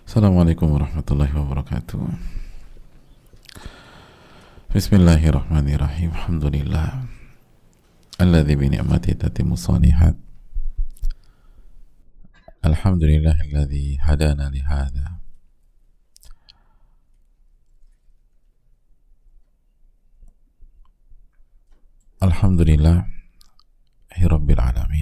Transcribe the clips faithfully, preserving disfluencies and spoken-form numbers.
Assalamualaikum warahmatullahi wabarakatuh. Bismillahirrahmanirrahim. Alhamdulillah alladzi bi ni'matihi tatimmu shalihat. Alhamdulillahilladzi hadana li hadza. Alhamdulillah rabbil alamin.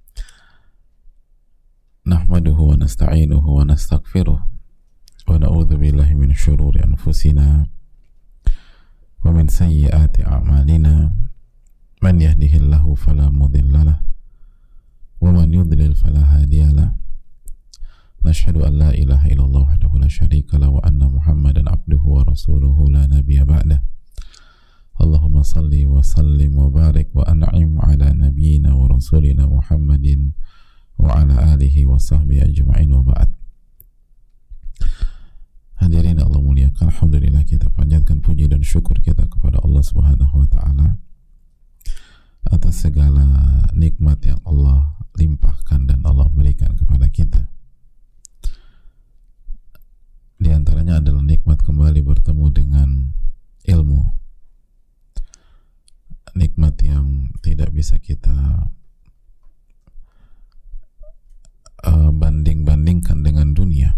Nahmaduhu wa nasta'inuhu wa nastaghfiruh wa na'udzu billahi min syururi anfusina wa min sayyiati a'malina. Man yahdihillahu fala mudilla lahu wa man yudlil fala hadiya lahu. Nashhadu an la ilaha illallah wahdahu la syarika lahu wa anna Muhammadan abduhu wa rasuluhu la nabiyya ba'dah. Allahumma salli wa sallim wa barik wa an'im ala nabiyyina wa rasulina Muhammadin wa ala alihi wa sahbihi ajma'in wa ba'd. Hadirin Allah muliakan, alhamdulillah kita panjatkan puji dan syukur kita kepada Allah Subhanahu wa taala atas segala nikmat yang Allah limpahkan dan Allah berikan kepada kita. Di antaranya adalah nikmat kembali bertemu dengan ilmu. Nikmat yang tidak bisa kita Uh, banding-bandingkan dengan dunia.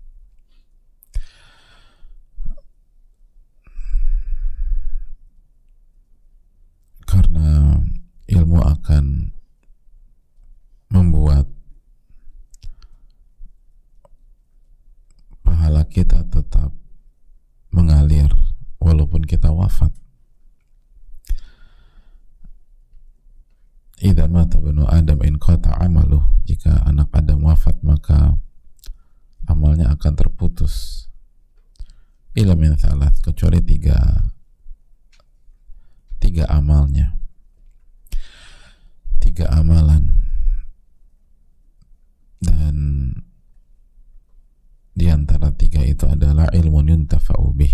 Karena ilmu akan membuat pahala kita tetap mengalir walaupun kita wafat. Idza mata ibnu Adam in qata amaluh, jika anak Adam wafat maka amalnya akan terputus. Illa min thalath, kecuali tiga tiga amalnya, tiga amalan, dan di antara tiga itu adalah ilmu yuntafa'u bih,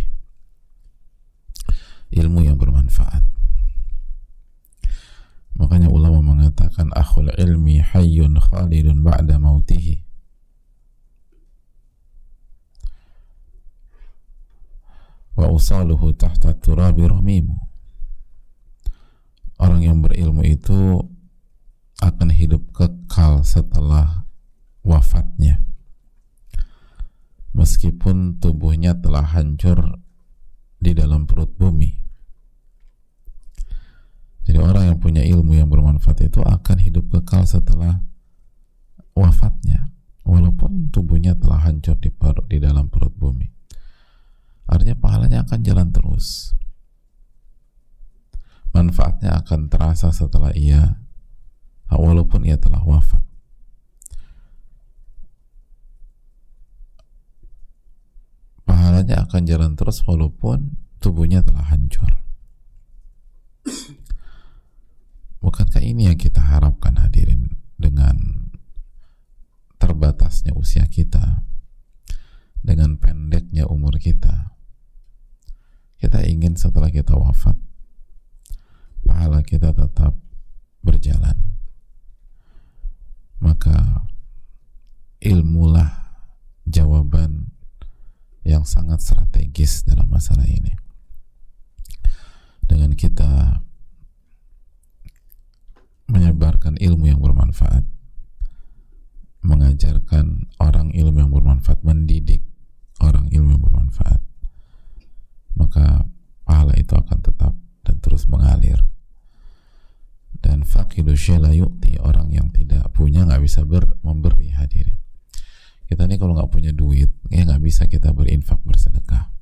ilmu yang bermanfaat. Makanya ulama mengatakan akhul ilmi hayyun khalidun ba'da mautihi. Wa usaluhu tahta turabi ramimu. Orang yang berilmu itu akan hidup kekal setelah wafatnya, meskipun tubuhnya telah hancur di dalam perut bumi. Jadi orang yang punya ilmu yang bermanfaat itu akan hidup kekal setelah wafatnya, walaupun tubuhnya telah hancur di, perut, di dalam perut bumi. Artinya pahalanya akan jalan terus. Manfaatnya akan terasa setelah ia, walaupun ia telah wafat. Pahalanya akan jalan terus walaupun tubuhnya telah hancur. Bukankah ini yang kita harapkan, hadirin, dengan terbatasnya usia kita, dengan pendeknya umur kita? Kita ingin setelah kita wafat, pahala kita tetap berjalan. Maka ilmulah jawaban yang sangat strategis dalam masalah ini. Dengan kita menyebarkan ilmu yang bermanfaat, mengajarkan orang ilmu yang bermanfaat, mendidik orang ilmu yang bermanfaat, maka pahala itu akan tetap dan terus mengalir. Dan faqidu syai' la yu'ti, orang yang tidak punya nggak bisa ber, memberi, hadirin. Kita ini kalau nggak punya duit, ya nggak bisa kita berinfak, bersedekah.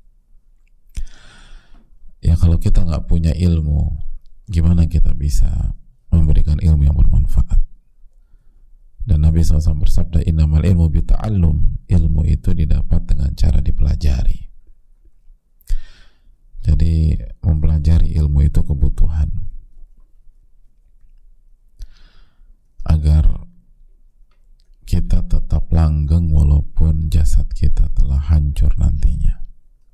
Ya kalau kita nggak punya ilmu, gimana kita bisa memberikan ilmu yang bermanfaat? Dan Nabi shallallahu alaihi wasallam bersabda, innamal ilmu bita'allum, ilmu itu didapat dengan cara dipelajari. Jadi mempelajari ilmu itu kebutuhan agar kita tetap langgeng walaupun jasad kita telah hancur nantinya.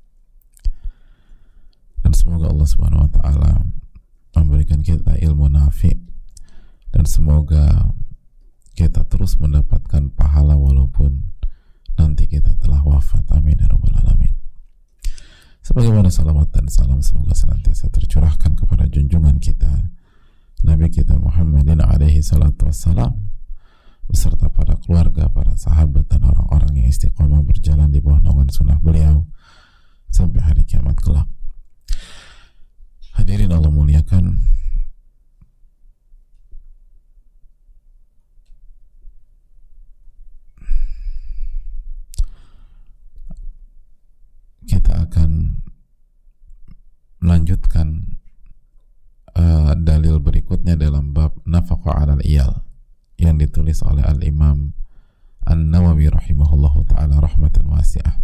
Dan semoga Allah Subhanahu wa taala memberikan kita ilmu nafi, dan semoga kita terus mendapatkan pahala walaupun nanti kita telah wafat. Amin ya rabbal alamin. Sebagaimana salawat dan salam semoga senantiasa tercurahkan kepada junjungan kita Nabi kita Muhammadin alaihi salatu wassalam, beserta para keluarga, para sahabat, dan orang-orang yang istiqomah berjalan di bawah naungan sunnah beliau sampai hari kiamat kelak. Hadirin Allah muliakan, kita akan melanjutkan uh, dalil berikutnya dalam bab nafaqah 'alal iyal yang ditulis oleh Al-Imam An-Nawawi rahimahullahu ta'ala rahmatan wasi'ah.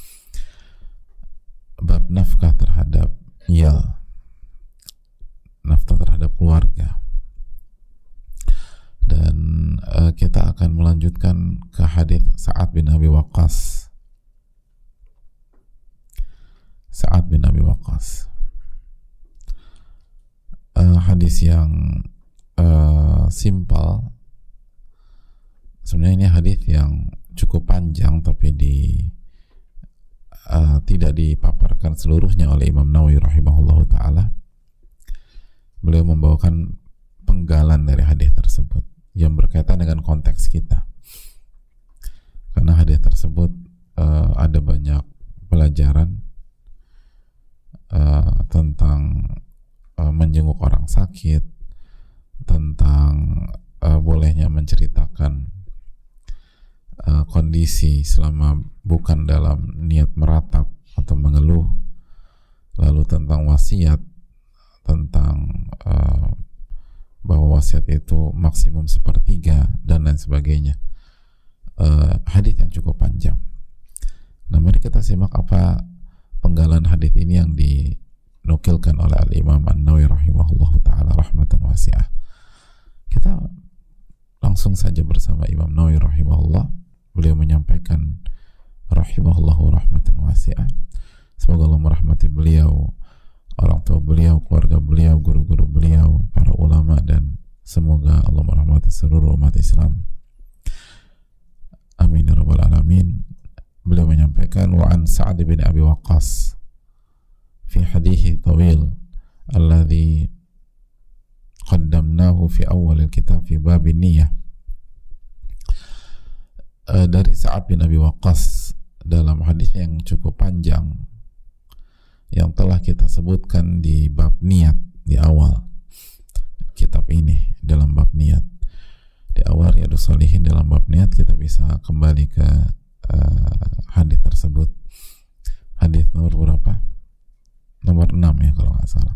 Bab nafkah terhadap iyal, nafkah terhadap keluarga. Dan uh, kita akan melanjutkan ke hadis Sa'ad bin Abi Waqqas. Sa'ad bin Abi Waqqas. Uh, hadis yang uh, simpel. Sebenarnya ini hadis yang cukup panjang, tapi di uh, tidak dipaparkan seluruhnya oleh Imam Nawawi rahimahullahu ta'ala. Beliau membawakan penggalan dari hadis tersebut yang berkaitan dengan konteks kita, karena hadis tersebut uh, ada banyak pelajaran uh, tentang uh, menjenguk orang sakit, tentang uh, bolehnya menceritakan uh, kondisi selama bukan dalam niat meratap atau mengeluh, lalu tentang wasiat, tentang uh, bahwa wasiat itu maksimum sepertiga dan lain sebagainya. Uh, hadis yang cukup panjang. Nah, mari kita simak apa penggalan hadis ini yang dinukilkan oleh Al-Imam An-Nawawi rahimahullahu ta'ala rahmatan wasi'ah. Kita langsung saja bersama Imam Nawawi rahimahullah. Beliau menyampaikan rahimahullahu rahmatan wasi'ah. Semoga Allah merahmati beliau, orang tua beliau, keluarga beliau, guru-guru beliau, para ulama, dan semoga Allah merahmati seluruh umat Islam. Amin ya rabbal alamin. Beliau menyampaikan, wa an Sa'ad bin Abi Waqqas fi hadithi tawil alladhi qaddamnahu fi awal kitab fi bab niyah. Uh, dari Sa'ad bin Abi Waqqas dalam hadis yang cukup panjang yang telah kita sebutkan di bab niat di awal kitab ini, dalam bab niat di awal Riyadhus Shalihin, dalam bab niat kita bisa kembali ke uh, hadis tersebut. Hadis nomor berapa? Nomor enam ya kalau nggak salah.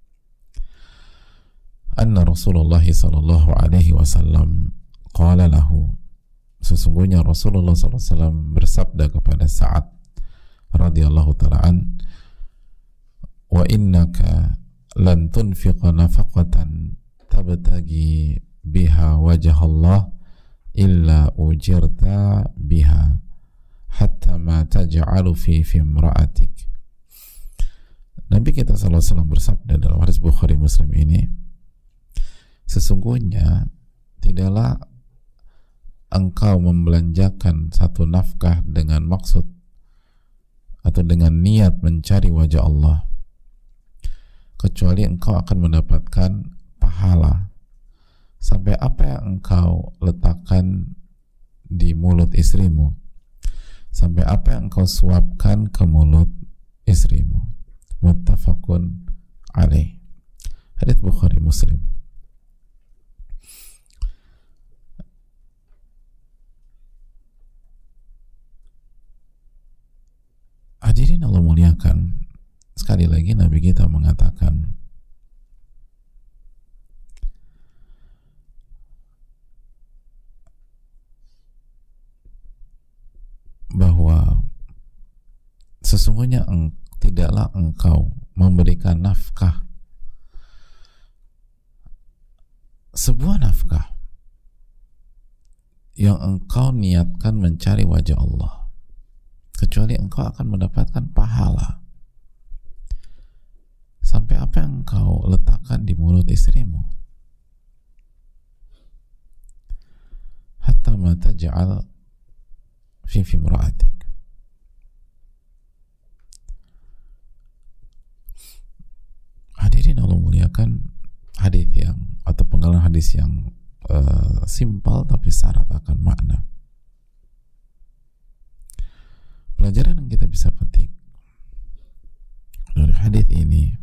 Anna Rasulullah sallallahu alaihi wasallam qala lahu, sesungguhnya Rasulullah sallallahu alaihi wasallam bersabda kepada Sa'ad radhiyallahu ta'ala an, wa innaka lan tunfiqa nafaqatan tabtagi biha wajah Allah illa ujirta biha hatta ma taj'alu fi fimra'atik. Nabi kita sallallahu alaihi wasallam bersabda dalam hadis Bukhari Muslim ini, sesungguhnya tidaklah engkau membelanjakan satu nafkah dengan maksud atau dengan niat mencari wajah Allah, kecuali engkau akan mendapatkan pahala sampai apa yang engkau letakkan di mulut istrimu, sampai apa yang engkau suapkan ke mulut istrimu. Muttafaqun alaih. Hadits Bukhari Muslim. Hadirin Allah muliakan, sekali lagi Nabi kita mengatakan bahwa sesungguhnya eng, tidaklah engkau memberikan nafkah, sebuah nafkah yang engkau niatkan mencari wajah Allah, kecuali engkau akan mendapatkan pahala sampai apa yang engkau letakkan di mulut istrimu, hatta ma taj'al fi imra'atik. Hadirin Allah muliakan, hadis yang atau penggalan hadis yang uh, simpel tapi syarat akan makna. Pelajaran yang kita bisa petik dari hadis ini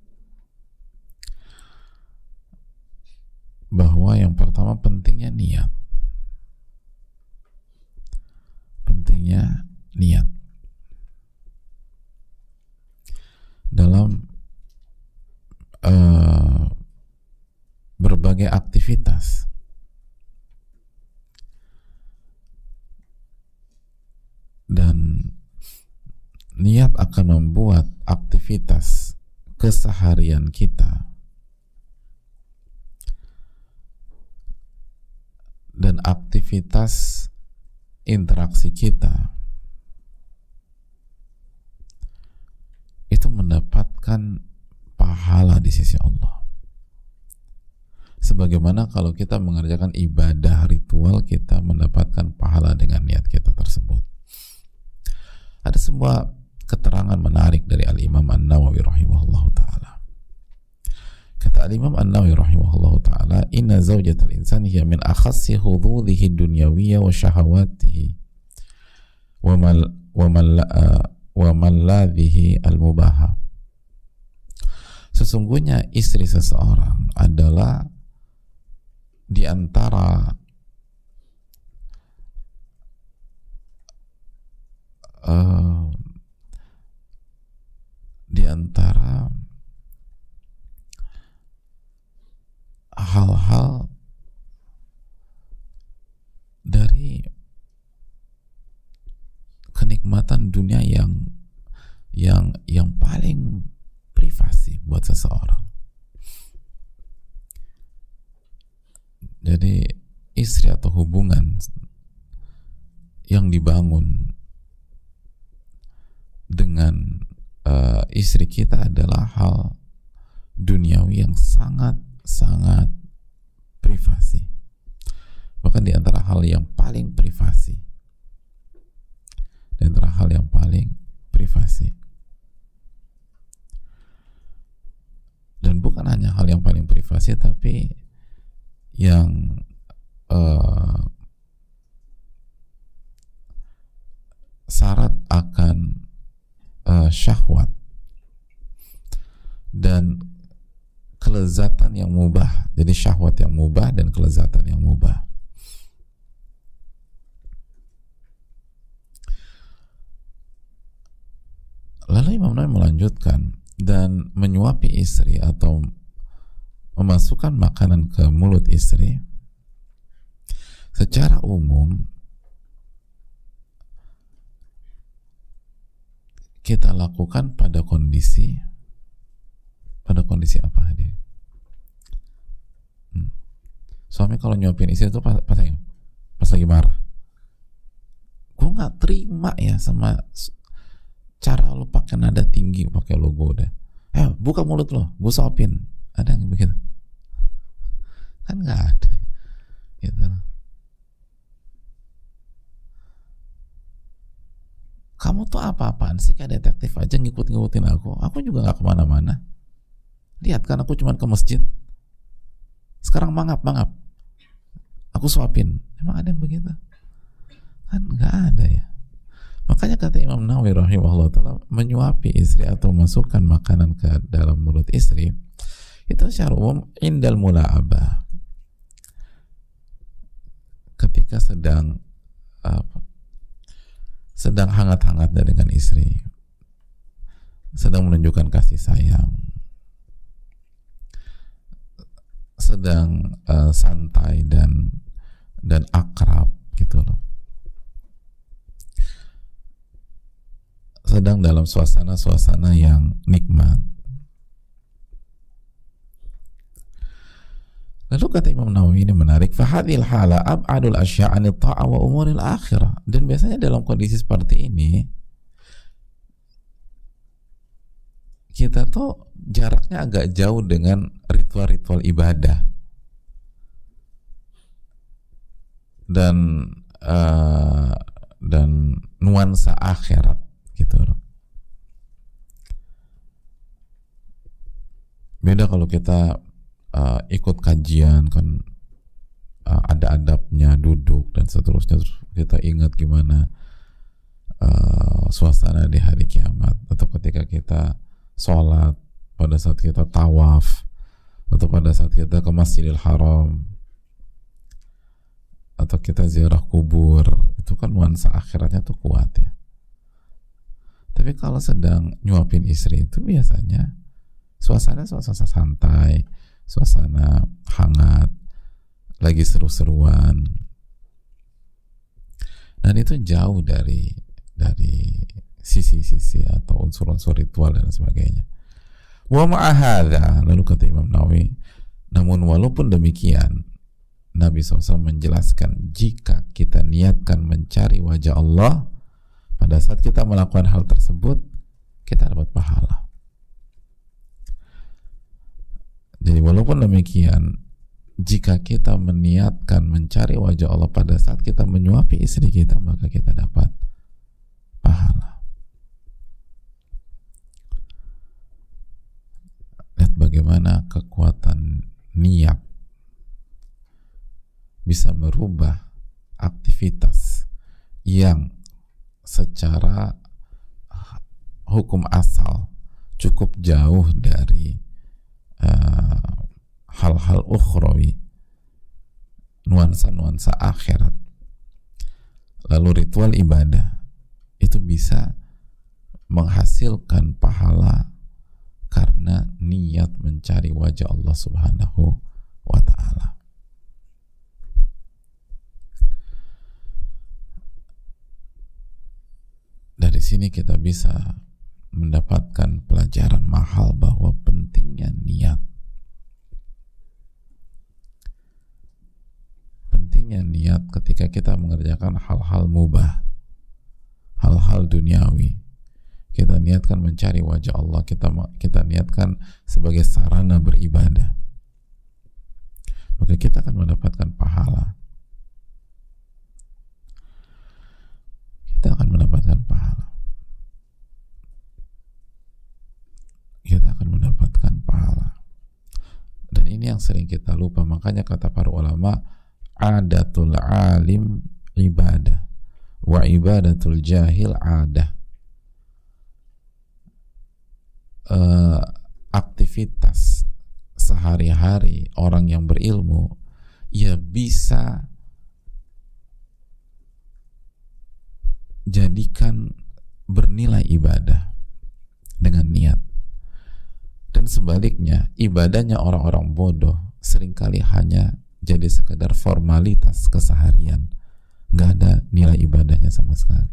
bahwa yang pertama pentingnya niat. Pentingnya niat dalam uh, berbagai aktivitas. Dan niat akan membuat aktivitas keseharian kita dan aktivitas interaksi kita itu mendapatkan pahala di sisi Allah. Sebagaimana kalau kita mengerjakan ibadah ritual, kita mendapatkan pahala dengan niat kita tersebut. Ada sebuah keterangan menarik dari Al-Imam An-Nawawi rahimahullah ta'ala. Kata Al-Imam An-Nawawi rahimahullah ta'ala, inna zawjatal insani hiya min akhassi hududhihi dunyawiyya wa syahawatihi wa mal wa mal wa malladhihi al-mubaha. Sesungguhnya istri seseorang adalah di antara Uh, di antara hal-hal dari kenikmatan dunia yang yang yang paling privasi buat seseorang. Jadi istri atau hubungan yang dibangun dengan uh, istri kita adalah hal duniawi yang sangat-sangat privasi. Bahkan di antara hal yang paling privasi. Di antara hal yang paling privasi. Dan bukan hanya hal yang paling privasi, tapi yang uh, syarat akan Uh, syahwat dan kelezatan yang mubah. Jadi syahwat yang mubah dan kelezatan yang mubah. Lalu Imam Nawawi melanjutkan, dan menyuapi istri atau memasukkan makanan ke mulut istri secara umum kita lakukan pada kondisi pada kondisi apa hadir? Hmm. Suami kalau nyuapin istri itu pas, pas, pas lagi marah. Gue nggak terima ya sama cara lo pakai nada tinggi, pakai logo udah. Eh buka mulut lo, gue suapin. Ada yang begitu? Kan nggak ada. Gitu. Kamu tuh apa-apaan sih, kayak detektif aja ngikut-ngikutin aku. Aku juga gak kemana-mana. Lihat kan aku cuma ke masjid. Sekarang mangap-mangap. Aku suapin. Emang ada yang begitu? Kan gak ada ya. Makanya kata Imam Nawawi rahimahullah ta'ala, menyuapi istri atau masukkan makanan ke dalam mulut istri itu secara umum indal mula'abah. Ketika sedang apa? sedang hangat-hangatnya dengan istri, sedang menunjukkan kasih sayang, sedang uh, santai dan dan akrab gitu loh, sedang dalam suasana-suasana yang nikmat. Lalu kata Imam Nawawi ini menarik, fahadhil hala ab'adul asya' anit ta'a wa umuril akhirah. Dan biasanya dalam kondisi seperti ini kita tuh jaraknya agak jauh dengan ritual-ritual ibadah dan uh, dan nuansa akhirat gitu loh. Beda kalau kita uh, ikut kajian kan, uh, ada adabnya, duduk dan seterusnya, terus kita ingat gimana uh, suasana di hari kiamat, atau ketika kita sholat, pada saat kita tawaf, atau pada saat kita ke Masjidil Haram, atau kita ziarah kubur, itu kan nuansa akhiratnya tuh kuat ya. Tapi kalau sedang nyuapin istri itu biasanya suasana suasana santai, suasana hangat, lagi seru-seruan, dan itu jauh dari dari sisi-sisi atau unsur-unsur ritual dan sebagainya. Wa ma'ahadha, lalu kata Imam Nawawi, namun walaupun demikian, Nabi shallallahu alaihi wasallam menjelaskan, jika kita niatkan mencari wajah Allah, pada saat kita melakukan hal tersebut, kita dapat pahala. Jadi walaupun demikian, jika kita meniatkan mencari wajah Allah pada saat kita menyuapi istri kita, maka kita dapat pahala. Lihat bagaimana kekuatan niat bisa merubah aktivitas yang secara hukum asal cukup jauh dari uh, hal-hal ukhrawi, nuansa-nuansa akhirat. Lalu ritual ibadah itu bisa menghasilkan pahala karena niat mencari wajah Allah Subhanahu wa ta'ala. Dari sini kita bisa mendapatkan pelajaran mahal bahwa pentingnya niat. Pentingnya niat ketika kita mengerjakan hal-hal mubah, hal-hal duniawi. Kita niatkan mencari wajah Allah, kita kita niatkan sebagai sarana beribadah, maka kita akan mendapatkan pahala. Kita akan mendapatkan pahala. Kita akan mendapatkan pahala. Dan ini yang sering kita lupa. Makanya kata para ulama, adatul alim ibadah, wa ibadatul jahil adah. Uh, aktivitas sehari-hari orang yang berilmu, ia bisa jadikan bernilai ibadah dengan niat. Dan sebaliknya, ibadahnya orang-orang bodoh seringkali hanya jadi sekedar formalitas keseharian, nggak ada nilai ibadahnya sama sekali.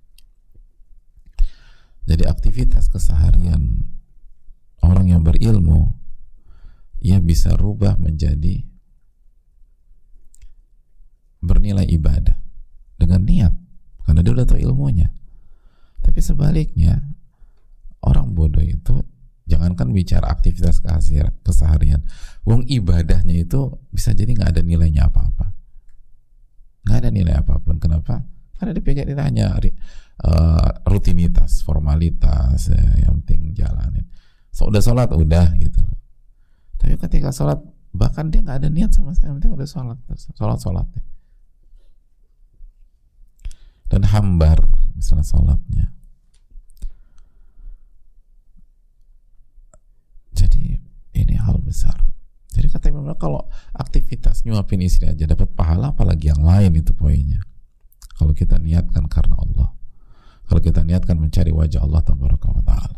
Jadi aktivitas keseharian orang yang berilmu, ia bisa rubah menjadi bernilai ibadah dengan niat, karena dia udah tahu ilmunya. Tapi sebaliknya, orang bodoh itu, jangankan bicara aktivitas keseharian, wong ibadahnya itu bisa jadi nggak ada nilainya apa-apa, nggak ada nilai apapun. Kenapa? Karena dipegang, ditanya uh, rutinitas, formalitas, ya, yang penting jalanin. So, udah sholat udah gitu loh. Tapi ketika sholat, bahkan dia nggak ada niat sama sekali, yang penting udah sholat, sholat sholat deh. Dan hambar misalnya sholatnya. Jadi ini hal besar. Jadi kata Imam, kalau aktivitas nyuapin istri aja dapat pahala, apalagi yang lain, itu poinnya. Kalau kita niatkan karena Allah, kalau kita niatkan mencari wajah Allah tabaraka wa ta'ala.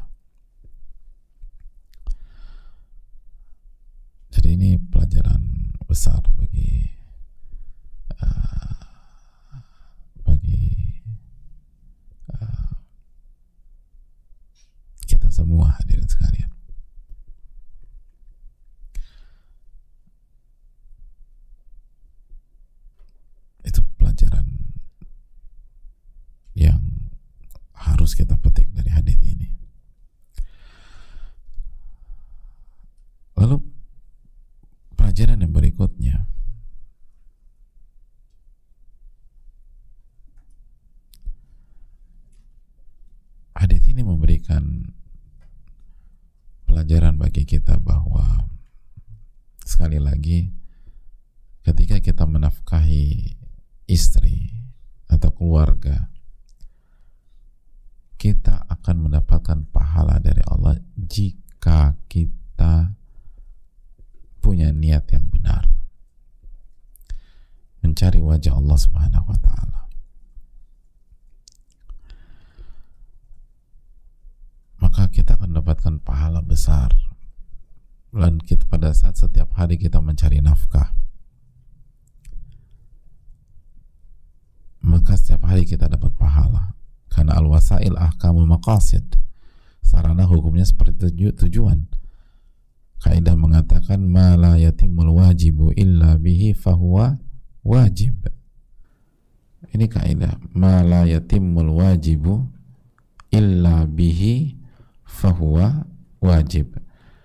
Jadi ini pelajaran besar bagi uh, bagi uh, kita semua hadirin sekalian. Itu pelajaran yang harus kita petik dari hadis ini. Lalu pelajaran yang berikutnya, memberikan pelajaran bagi kita bahwa sekali lagi ketika kita menafkahi istri atau keluarga, kita akan mendapatkan pahala dari Allah jika kita punya niat yang benar, mencari wajah Allah Subhanahu wa Ta'ala. Maka kita akan mendapatkan pahala besar. Dan kita, pada saat setiap hari kita mencari nafkah, maka setiap hari kita dapat pahala. Karena al-wasail ahkamul maqasid, sarana hukumnya seperti tuju, tujuan. Kaidah mengatakan ma la yatimul wajibu illa bihi fahuwa wajib. Ini kaidah, ma la yatimul wajibu illa bihi fahuwa wajib.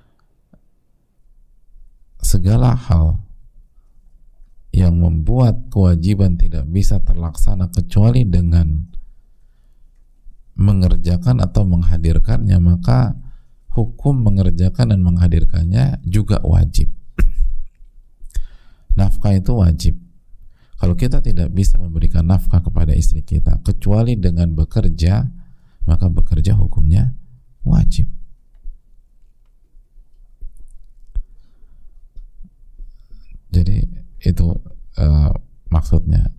Segala hal yang membuat kewajiban tidak bisa terlaksana kecuali dengan mengerjakan atau menghadirkannya, maka hukum mengerjakan dan menghadirkannya juga wajib. Nafkah itu wajib. Kalau kita tidak bisa memberikan nafkah kepada istri kita kecuali dengan bekerja, maka bekerja hukumnya wajib. Jadi itu uh, maksudnya,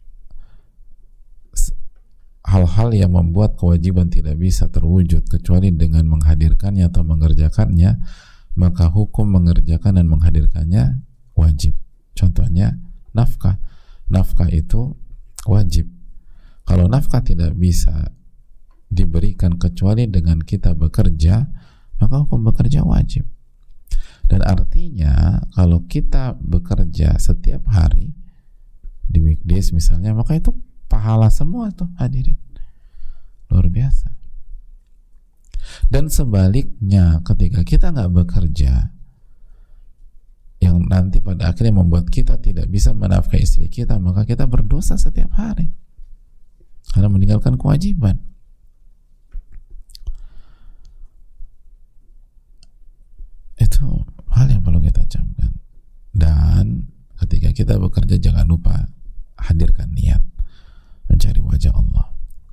hal-hal yang membuat kewajiban tidak bisa terwujud kecuali dengan menghadirkannya atau mengerjakannya, maka hukum mengerjakan dan menghadirkannya wajib. Contohnya nafkah. Nafkah itu wajib. Kalau nafkah tidak bisa diberikan kecuali dengan kita bekerja, maka hukum bekerja wajib. Dan artinya kalau kita bekerja setiap hari di weekdays misalnya, maka itu pahala semua tuh, hadirin. Luar biasa. Dan sebaliknya, ketika kita nggak bekerja, yang nanti pada akhirnya membuat kita tidak bisa menafkahi istri kita, maka kita berdosa setiap hari karena meninggalkan kewajiban. Itu hal yang perlu kita camkan. Dan ketika kita bekerja, jangan lupa hadirkan niat mencari wajah Allah.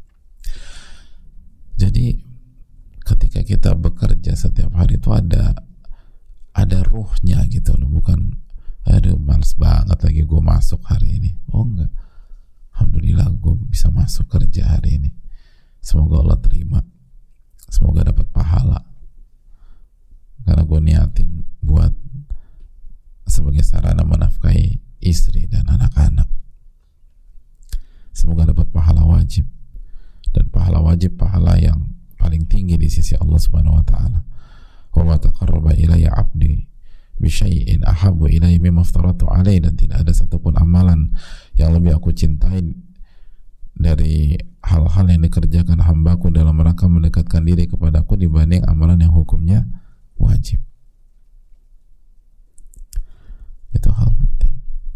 Jadi ketika kita bekerja setiap hari itu ada ada ruhnya gitu loh, bukan aduh males banget lagi gue masuk hari ini. Oh enggak, alhamdulillah gue bisa masuk kerja hari ini, semoga Allah terima, semoga dapat pahala karena gue niatin buat sebagai sarana menafkahi istri dan anak-anak. Semoga dapat pahala wajib, dan pahala wajib pahala yang paling tinggi di sisi Allah Subhanahu wa Ta'ala. Wa ma taqarraba ilayya 'abdi bi syai'in ahabbu ilayya mimma aftaratu alaihi, dan tidak ada satupun amalan yang lebih aku cintai dari hal-hal yang dikerjakan hambaku dalam rangka mendekatkan diri kepadaku dibanding amalan yang hukumnya wajib. Itu hal penting.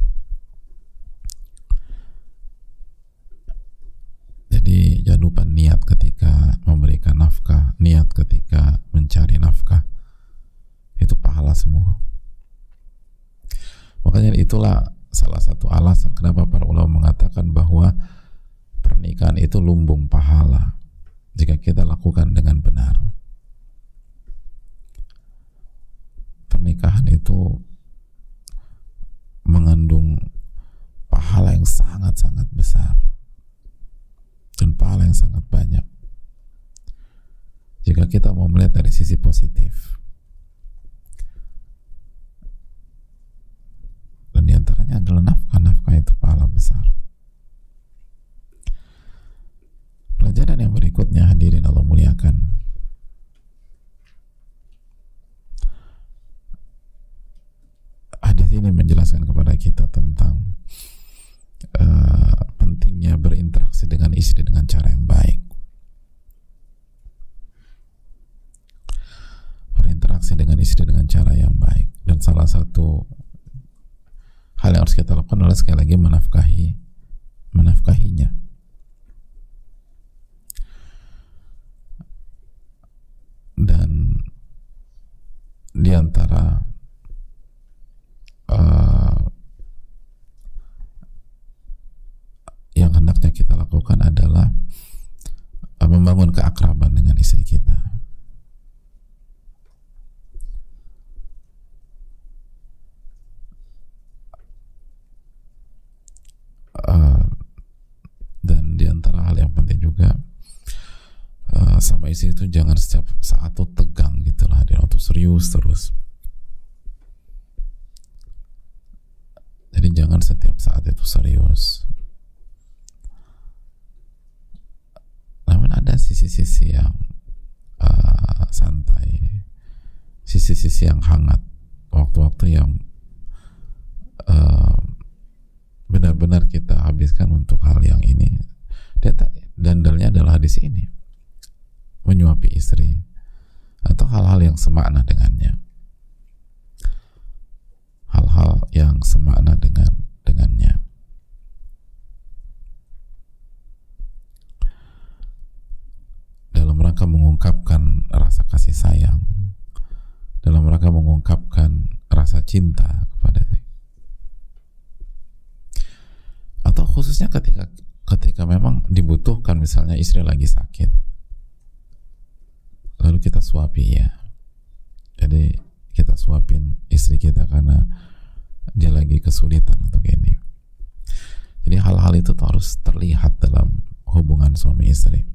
Jadi jangan lupa niat ketika memberikan nafkah, niat ketika mencari nafkah, itu pahala semua. Makanya itulah salah satu alasan kenapa para ulama mengatakan bahwa pernikahan itu lumbung pahala jika kita lakukan dengan benar. Pernikahan itu mengandung pahala yang sangat-sangat besar dan pahala yang sangat banyak jika kita mau melihat dari sisi positif. Dan diantaranya adalah nafkah. Nafkah itu pahala besar. Pelajaran yang berikutnya, hadirin Allah muliakan, hadis ini menjelaskan kepada kita tentang uh, pentingnya berinteraksi dengan istri dengan cara yang baik. Berinteraksi dengan istri dengan cara yang baik, dan salah satu hal yang harus kita lakukan adalah sekali lagi menafkahi menafkahinya. di antara uh, yang hendaknya kita lakukan adalah uh, membangun keakraban dengan istri kita. Uh, dan di antara hal yang penting juga, uh, sama istri itu jangan setiap saat tuh tegang gitulah, dia waktu serius terus. Jadi jangan setiap saat itu serius. Namun ada sisi-sisi yang uh, santai, sisi-sisi yang hangat, waktu-waktu yang uh, benar-benar kita habiskan untuk hal yang ini. Dan dalilnya adalah hadis ini, menyuapi istri atau hal-hal yang semakna dengannya, hal-hal yang semakna dengan dengannya. Dalam rangka mengungkapkan rasa kasih sayang, dalam rangka mengungkapkan rasa cinta kepada dia. Atau khususnya ketika ketika memang dibutuhkan, misalnya istri lagi sakit, lalu kita suapi ya. Jadi kita suapin istri kita karena dia lagi kesulitan untuk ini. Jadi hal-hal itu tuh harus terlihat dalam hubungan suami istri.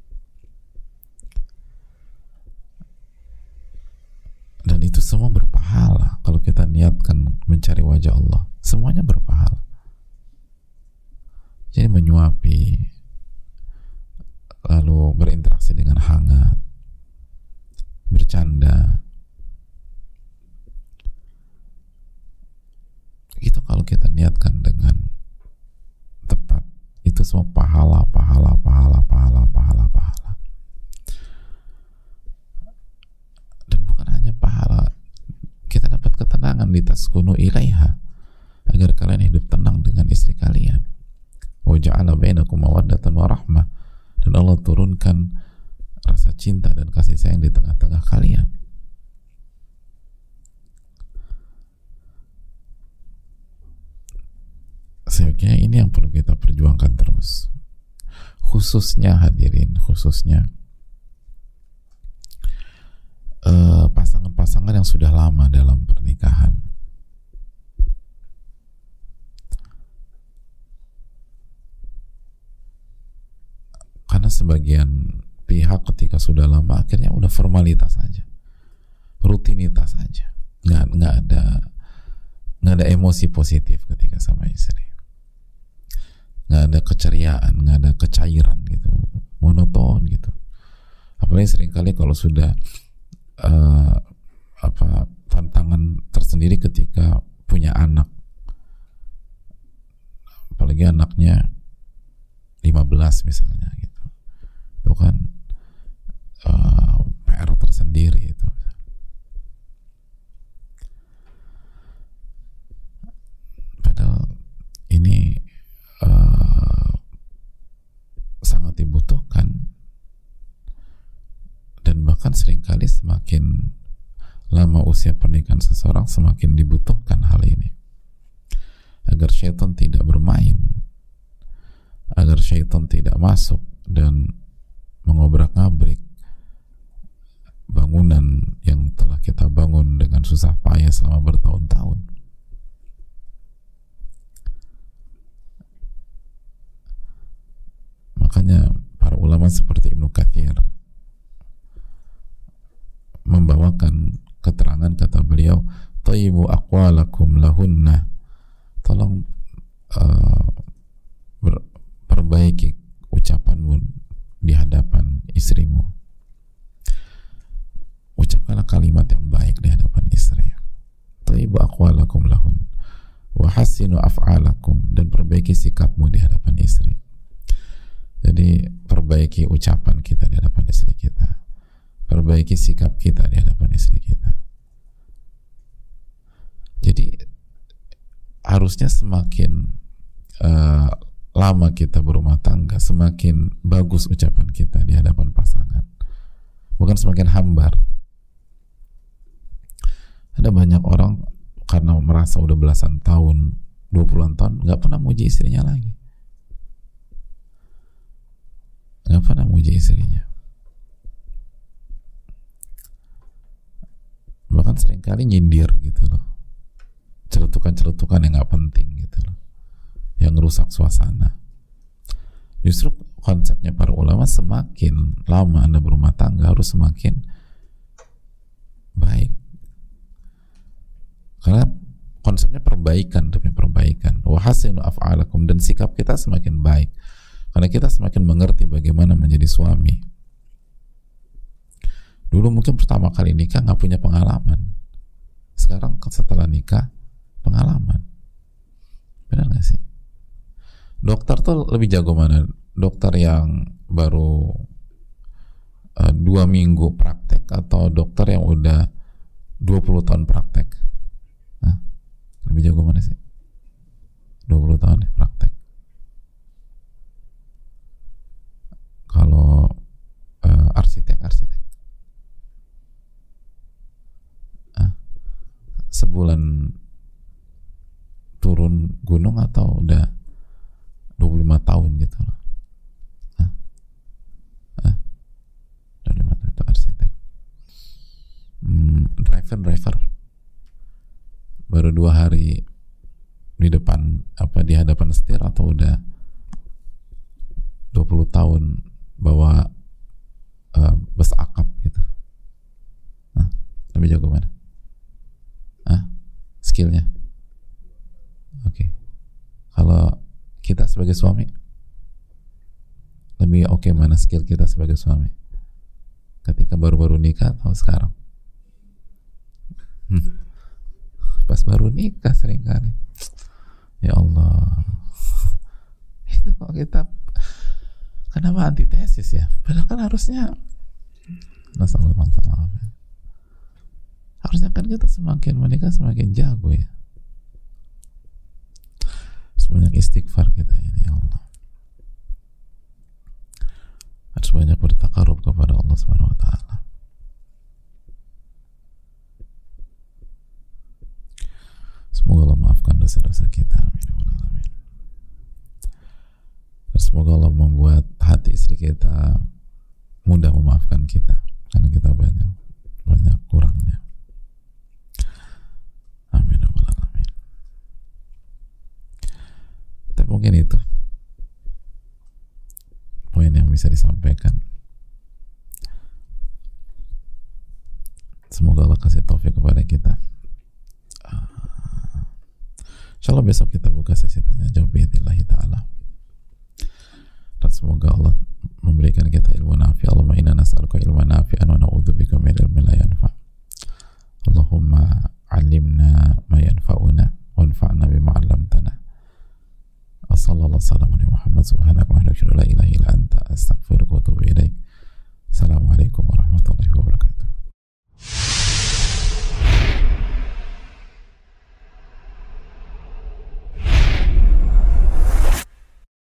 Dan itu semua berpahala kalau kita niatkan mencari wajah Allah. Semuanya berpahala. Jadi menyuapi, lalu berinteraksi dengan hangat, bercanda, itu kalau kita niatkan dengan tepat, itu semua pahala, pahala, pahala, pahala, pahala, pahala. Dan bukan hanya pahala, kita dapat ketenangan, litaskunu ilaiha, agar kalian hidup tenang dengan istri kalian. Wa ja'ala bainakum mawaddatan wa rahmah, dan Allah turunkan rasa cinta dan kasih sayang di tengah-tengah kalian. Seyogyanya ini yang perlu kita perjuangkan terus, khususnya hadirin, khususnya uh, pasangan-pasangan yang sudah lama dalam pernikahan. Karena sebagian pihak ketika sudah lama akhirnya udah formalitas aja, rutinitas aja, nggak nggak ada nggak ada emosi positif ketika sama istri, nggak ada keceriaan, nggak ada kecairan gitu, monoton gitu. Apalagi seringkali kalau sudah uh, apa tantangan tersendiri ketika punya anak, apalagi anaknya lima belas misalnya gitu. Itu kan uh, P R tersendiri itu. Padahal ini uh, sangat dibutuhkan, dan bahkan seringkali semakin lama usia pernikahan seseorang semakin dibutuhkan hal ini, agar syaitan tidak bermain, agar syaitan tidak masuk dan mengobrak-abrik bangunan yang telah kita bangun dengan susah payah selama bertahun-tahun. Makanya para ulama seperti Ibnu Katsir membawakan keterangan, kata beliau, "Thayyibu aqwalakum lahunna." Tolong uh, ber- perbaiki ucapanmu di hadapan istrimu. Ucapkanlah kalimat yang baik di hadapan istri. Thayyibu aqwalakum lahun wa hassinu af'alakum, dan perbaiki sikapmu di hadapan istri. Jadi perbaiki ucapan kita di hadapan istri kita, perbaiki sikap kita di hadapan istri kita. Jadi harusnya semakin uh, lama kita berumah tangga, semakin bagus ucapan kita di hadapan pasangan, bukan semakin hambar. Ada banyak orang karena merasa udah belasan tahun, dua puluhan tahun nggak pernah muji istrinya lagi, nggak pernah muji istrinya. Bahkan seringkali nyindir gitu loh, celutukan-celutukan yang nggak penting gitu loh, yang merusak suasana. Justru konsepnya para ulama, semakin lama Anda berumah tangga harus semakin baik, karena konsepnya perbaikan demi perbaikan. Wa hasinu af'alakum, dan sikap kita semakin baik karena kita semakin mengerti bagaimana menjadi suami. Dulu mungkin pertama kali nikah nggak punya pengalaman, sekarang setelah nikah pengalaman. Benar nggak sih? Dokter tuh lebih jago mana? Dokter yang baru uh, dua minggu praktek atau dokter yang udah dua puluh tahun praktek? Hah? Lebih jago mana sih? dua puluh tahun ya praktek. Kalau uh, arsitek, arsitek ah, sebulan turun gunung atau udah dua puluh lima tahun gitu loh. Hah? Hah? dua puluh lima tahun itu arsitek. Hmm, driver, driver baru dua hari di depan apa di hadapan setir atau udah dua puluh tahun bawa uh, bus akap gitu. Nah, lebih jago mana? Ah, skillnya. Oke. Okay. Kalau kita sebagai suami lebih oke okay mana skill kita sebagai suami? Ketika baru-baru nikah atau sekarang? Hmm. Pas baru nikah seringkali. Ya Allah. Itu kok kita kenapa antitesis ya? Padahal kan harusnya masalah-masalah ya. Harusnya kan kita semakin menikah semakin jago ya. Sebanyak istighfar kita ini ya Allah. Harus banyak bertakarub kepada Allah Subhanahu wa taala. Semoga Allah maafkan dosa-dosa kita. Amin. Amin. Dan semoga Allah membuat hati istri kita mudah memaafkan kita, karena kita banyak banyak kurangnya. Amin. Amin. Tapi mungkin itu poin yang bisa disampaikan. Semoga Allah kasih taufik kepada kita. Insyaallah besok kita buka sesi tanya jawab biidznillah ta'ala. Dan semoga Allah memberikan kita ilmu nafi. Allahumma inna nas'aluka